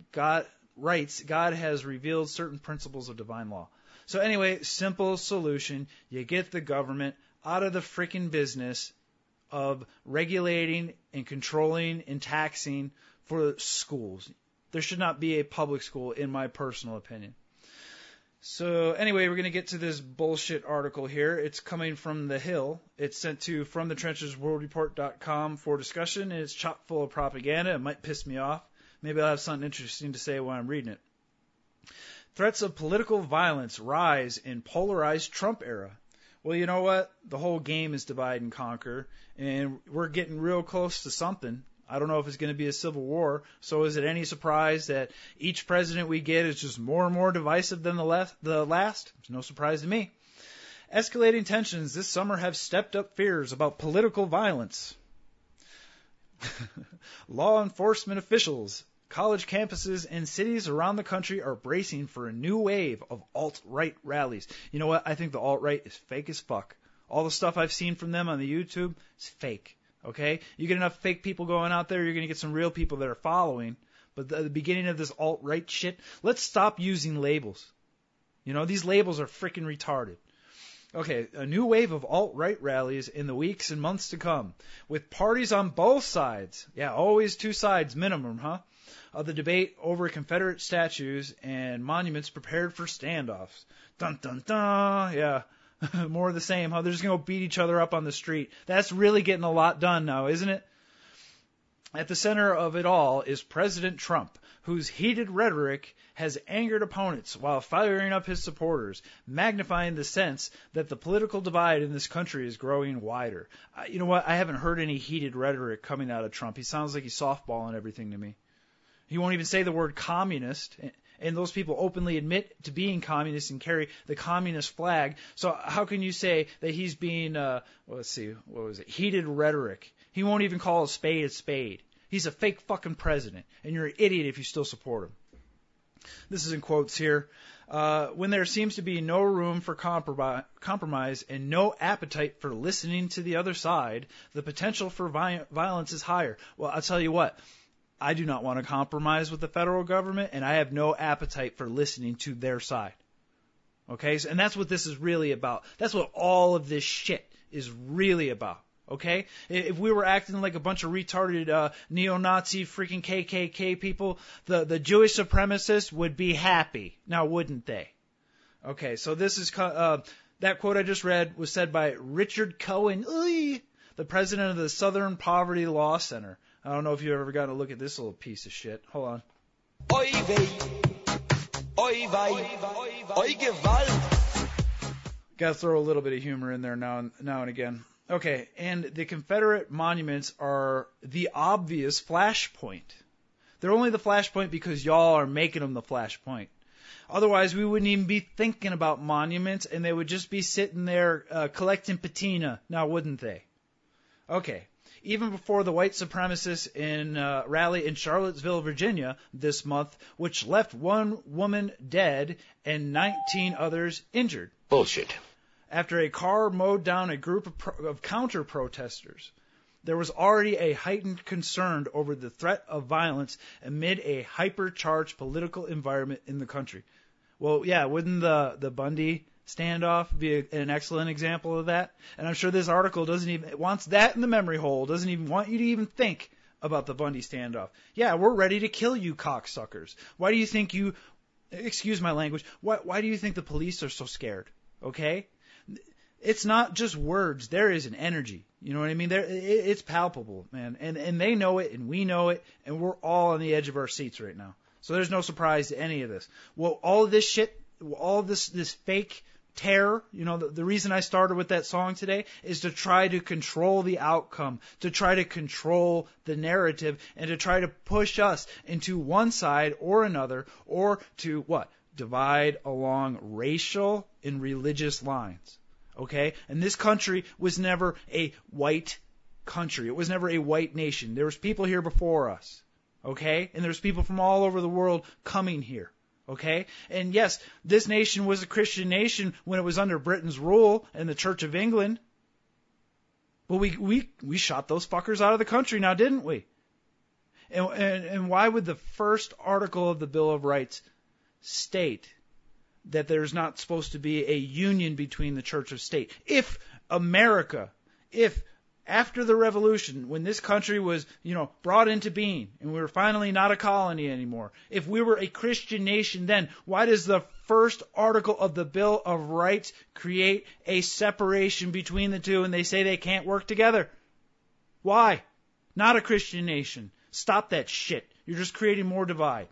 God has revealed certain principles of divine law. So anyway, simple solution. You get the government out of the freaking business of regulating and controlling and taxing for schools. There should not be a public school, in my personal opinion. So anyway, we're going to get to this bullshit article here. It's coming from The Hill. It's sent to FromTheTrenchesWorldReport.com for discussion, and it's chock full of propaganda. It might piss me off. Maybe I'll have something interesting to say while I'm reading it. Threats of political violence rise in polarized Trump era. Well, you know what? The whole game is divide and conquer, and we're getting real close to something. I don't know if it's going to be a civil war, so is it any surprise that each president we get is just more and more divisive than the last? It's no surprise to me. Escalating tensions this summer have stepped up fears about political violence. Law enforcement officials, college campuses, and cities around the country are bracing for a new wave of alt-right rallies. You know what? I think the alt-right is fake as fuck. All the stuff I've seen from them on the YouTube is fake. Okay? You get enough fake people going out there, you're going to get some real people that are following. But the beginning of this alt-right shit, let's stop using labels. You know, these labels are freaking retarded. Okay, a new wave of alt-right rallies in the weeks and months to come, with parties on both sides. Yeah, always two sides minimum, huh? Of the debate over Confederate statues and monuments prepared for standoffs. Dun dun dun, yeah. More of the same, huh? They're just going to beat each other up on the street. That's really getting a lot done now, isn't it? At the center of it all is President Trump, whose heated rhetoric has angered opponents while firing up his supporters, magnifying the sense that the political divide in this country is growing wider. You know what? I haven't heard any heated rhetoric coming out of Trump. He sounds like he's softballing everything to me. He won't even say the word communist. And those people openly admit to being communists and carry the communist flag. So how can you say that he's being, heated rhetoric? He won't even call a spade a spade. He's a fake fucking president, and you're an idiot if you still support him. This is in quotes here. When there seems to be no room for compromise and no appetite for listening to the other side, the potential for violence is higher. Well, I'll tell you what. I do not want to compromise with the federal government, and I have no appetite for listening to their side. Okay? And that's what this is really about. That's what all of this shit is really about. Okay? If we were acting like a bunch of retarded neo-Nazi freaking KKK people, the Jewish supremacists would be happy. Now, wouldn't they? Okay, so this is that quote I just read was said by Richard Cohen, the president of the Southern Poverty Law Center. I don't know if you've ever gotten a look at this little piece of shit. Hold on. Oi weh, oi wei, oi Gewalt. Got to throw a little bit of humor in there now and again. Okay, and the Confederate monuments are the obvious flashpoint. They're only the flashpoint because y'all are making them the flashpoint. Otherwise, we wouldn't even be thinking about monuments, and they would just be sitting there collecting patina, now wouldn't they? Okay, even before the white supremacists rally in Charlottesville, Virginia this month, which left one woman dead and 19 others injured. Bullshit. After a car mowed down a group of counter-protesters, there was already a heightened concern over the threat of violence amid a hyper-charged political environment in the country. Well, yeah, wouldn't the Bundy standoff be an excellent example of that? And I'm sure this article wants that in the memory hole, doesn't even want you to even think about the Bundy standoff. Yeah, we're ready to kill you cocksuckers. Why do you think excuse my language, why do you think the police are so scared? Okay? It's not just words. There is an energy. You know what I mean? It's palpable, man. And they know it, and we know it, and we're all on the edge of our seats right now. So there's no surprise to any of this. Well, all of this shit, all of this fake terror, you know, the reason I started with that song today is to try to control the outcome, to try to control the narrative, and to try to push us into one side or another, or to what? Divide along racial and religious lines. Okay? And this country was never a white country. It was never a white nation. There was people here before us. Okay? And there's people from all over the world coming here. Okay? And yes, this nation was a Christian nation when it was under Britain's rule and the Church of England. But we shot those fuckers out of the country now, didn't we? And why would the first article of the Bill of Rights state that there's not supposed to be a union between the church and state? If after the revolution, when this country was, brought into being, and we were finally not a colony anymore, if we were a Christian nation then, why does the first article of the Bill of Rights create a separation between the two, and they say they can't work together? Why? Not a Christian nation. Stop that shit. You're just creating more divide.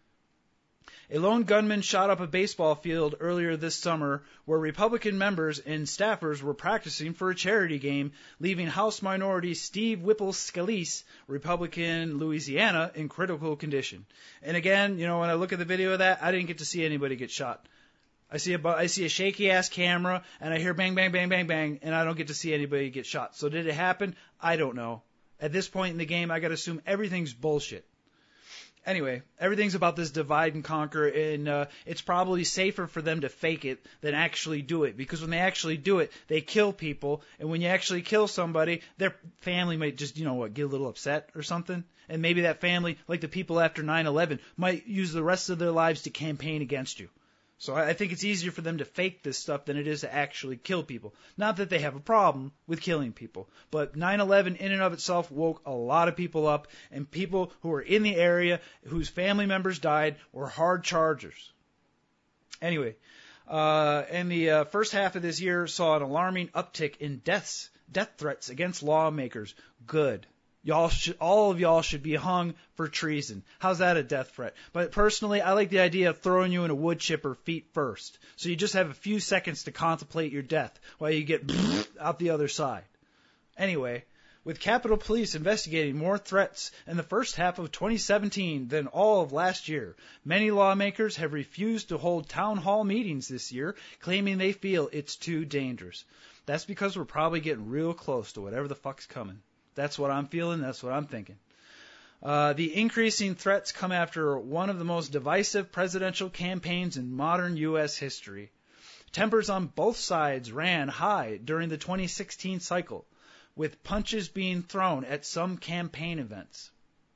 A lone gunman shot up a baseball field earlier this summer where Republican members and staffers were practicing for a charity game, leaving House Minority Steve Whipple-Scalise, Republican Louisiana, in critical condition. And again, when I look at the video of that, I didn't get to see anybody get shot. I see a shaky-ass camera, and I hear bang, bang, bang, bang, bang, and I don't get to see anybody get shot. So did it happen? I don't know. At this point in the game, I got to assume everything's bullshit. Anyway, everything's about this divide and conquer, and it's probably safer for them to fake it than actually do it. Because when they actually do it, they kill people, and when you actually kill somebody, their family might just, get a little upset or something. And maybe that family, like the people after 9/11, might use the rest of their lives to campaign against you. So I think it's easier for them to fake this stuff than it is to actually kill people. Not that they have a problem with killing people, but 9/11 in and of itself woke a lot of people up, and people who were in the area whose family members died were hard chargers. Anyway, and the first half of this year saw an alarming uptick in death threats against lawmakers. Good. All of y'all should be hung for treason. How's that a death threat? But personally, I like the idea of throwing you in a wood chipper feet first. So you just have a few seconds to contemplate your death while you get out the other side. Anyway, with Capitol Police investigating more threats in the first half of 2017 than all of last year, many lawmakers have refused to hold town hall meetings this year, claiming they feel it's too dangerous. That's because we're probably getting real close to whatever the fuck's coming. That's what I'm feeling. That's what I'm thinking. The increasing threats come after one of the most divisive presidential campaigns in modern U.S. history. Tempers on both sides ran high during the 2016 cycle, with punches being thrown at some campaign events.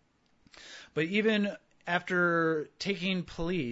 But even after taking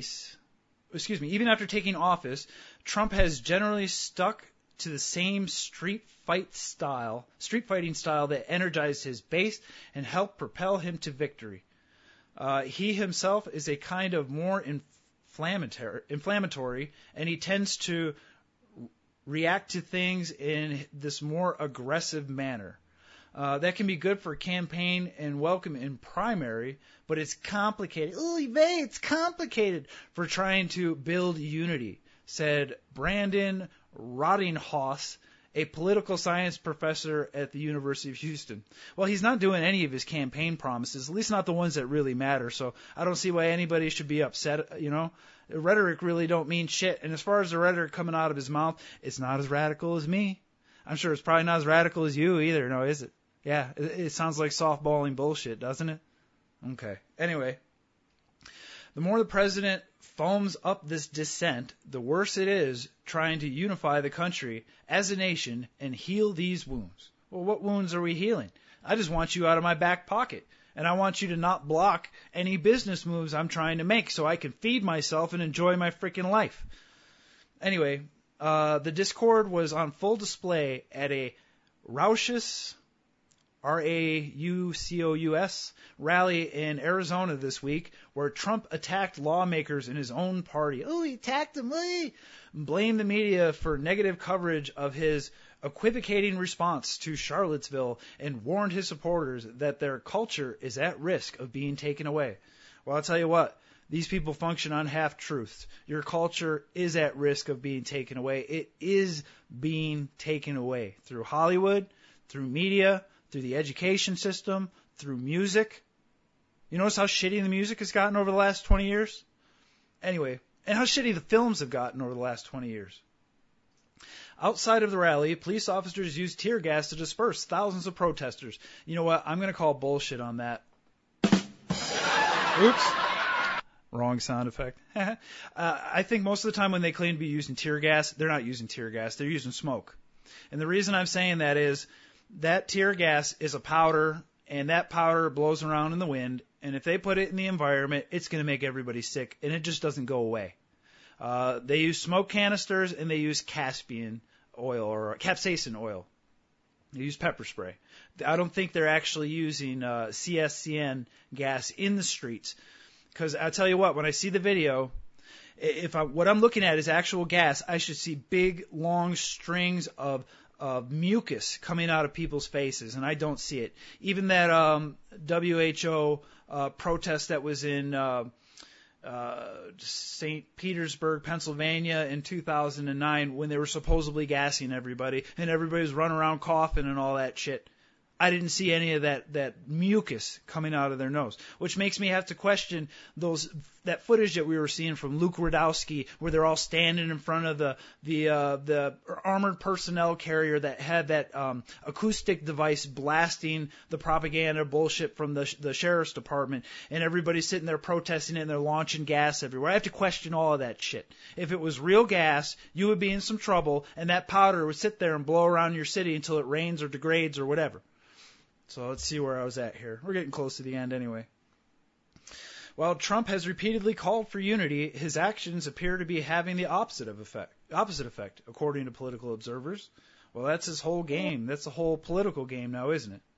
office, Trump has generally stuck to the same street fighting style that energized his base and helped propel him to victory. He himself is a kind of more inflammatory, and he tends to react to things in this more aggressive manner. That can be good for campaign and welcome in primary, but it's complicated. It's complicated for trying to build unity, said Brandon Rottinghaus, a political science professor at the University of Houston. Well, he's not doing any of his campaign promises, at least not the ones that really matter, so I don't see why anybody should be upset, you know. Rhetoric really don't mean shit, and as far as the rhetoric coming out of his mouth, it's not as radical as me. I'm sure it's probably not as radical as you either, no, is it? Yeah, it sounds like softballing bullshit, doesn't it? Okay. Anyway, the more the president foams up this dissent, the worse it is trying to unify the country as a nation and heal these wounds. Well, what wounds are we healing? I just want you out of my back pocket, and I want you to not block any business moves I'm trying to make so I can feed myself and enjoy my freaking life. Anyway, the discord was on full display at a raucous RAUCOUS rally in Arizona this week, where Trump attacked lawmakers in his own party. He attacked them. Blamed the media for negative coverage of his equivocating response to Charlottesville and warned his supporters that their culture is at risk of being taken away. Well, I'll tell you what. These people function on half-truths. Your culture is at risk of being taken away. It is being taken away through Hollywood, through media, through the education system, through music. You notice how shitty the music has gotten over the last 20 years? Anyway, and how shitty the films have gotten over the last 20 years. Outside of the rally, police officers used tear gas to disperse thousands of protesters. You know what? I'm going to call bullshit on that. Oops. Wrong sound effect. I think most of the time when they claim to be using tear gas, they're not using tear gas. They're using smoke. And the reason I'm saying that is that tear gas is a powder, and that powder blows around in the wind, and if they put it in the environment, it's going to make everybody sick, and it just doesn't go away. They use smoke canisters, and they use capsaicin oil. They use pepper spray. I don't think they're actually using CSCN gas in the streets, because I'll tell you what, when I see the video, what I'm looking at is actual gas, I should see big, long strings of mucus coming out of people's faces, and I don't see it. Even that WHO protest that was in St. Petersburg, Pennsylvania in 2009 when they were supposedly gassing everybody, and everybody was running around coughing and all that shit. I didn't see any of that mucus coming out of their nose, which makes me have to question that footage that we were seeing from Luke Rudkowski, where they're all standing in front of the armored personnel carrier that had that acoustic device blasting the propaganda bullshit from the sheriff's department, and everybody's sitting there protesting it, and they're launching gas everywhere. I have to question all of that shit. If it was real gas, you would be in some trouble, and that powder would sit there and blow around your city until it rains or degrades or whatever. So let's see where I was at here. We're getting close to the end anyway. While Trump has repeatedly called for unity, his actions appear to be having the opposite effect, according to political observers. Well, that's his whole game. That's the whole political game now, isn't it?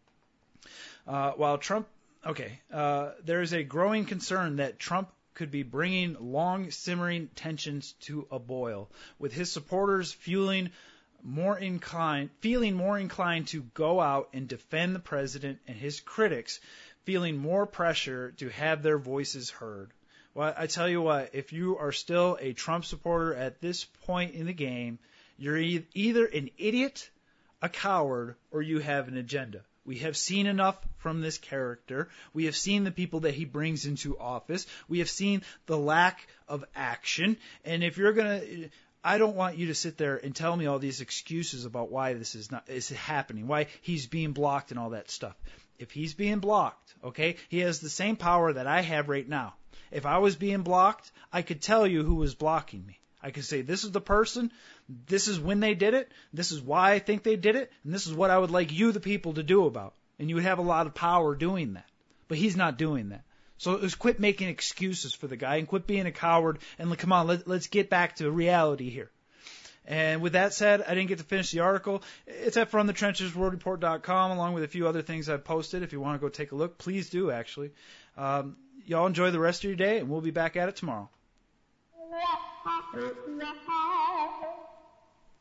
There is a growing concern that Trump could be bringing long simmering tensions to a boil, with his supporters feeling more inclined to go out and defend the president, and his critics feeling more pressure to have their voices heard. Well, I tell you what, if you are still a Trump supporter at this point in the game, you're either an idiot, a coward, or you have an agenda. We have seen enough from this character. We have seen the people that he brings into office. We have seen the lack of action. And if you're going to... I don't want you to sit there and tell me all these excuses about why this is happening, why he's being blocked and all that stuff. If he's being blocked, okay, he has the same power that I have right now. If I was being blocked, I could tell you who was blocking me. I could say, this is the person, this is when they did it, this is why I think they did it, and this is what I would like you, the people, to do about it. And you would have a lot of power doing that. But he's not doing that. So just quit making excuses for the guy and quit being a coward and come on, let's get back to reality here. And with that said, I didn't get to finish the article. It's at FromTheTrenchesWorldReport.com along with a few other things I've posted. If you want to go take a look, please do, actually. Y'all enjoy the rest of your day, and we'll be back at it tomorrow.